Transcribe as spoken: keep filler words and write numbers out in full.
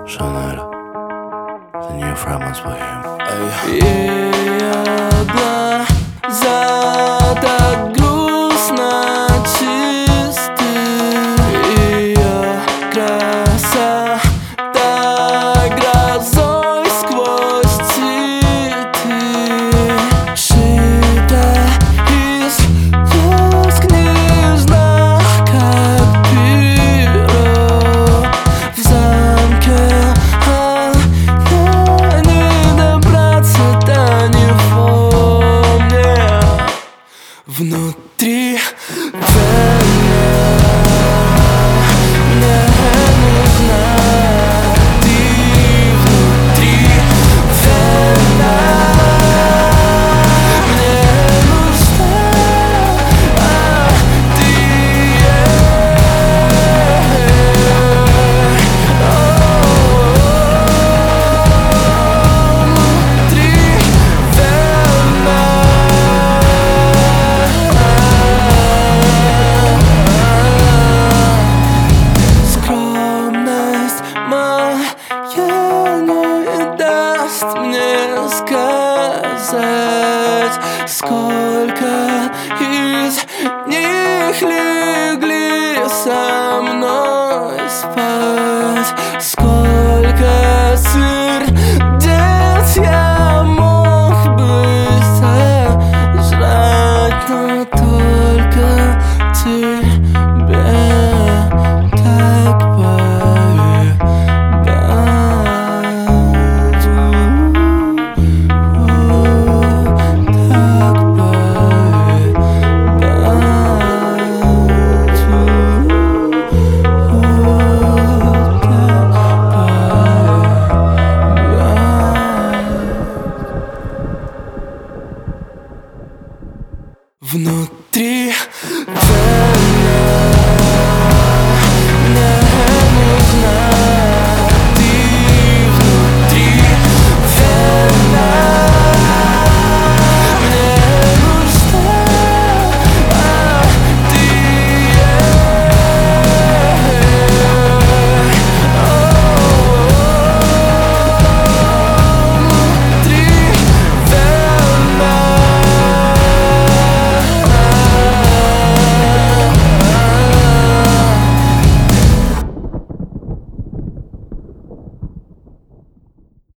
Шанель, the new fragments for him. Ее глаза так грустно чисты, ее красота грозой сквозь цветы, шита из слез книжных, как перо в замке. Внутри война, мне нужна ты. Внутри война, мне нужна ты. Внутри война. Не даст мне сказать, сколько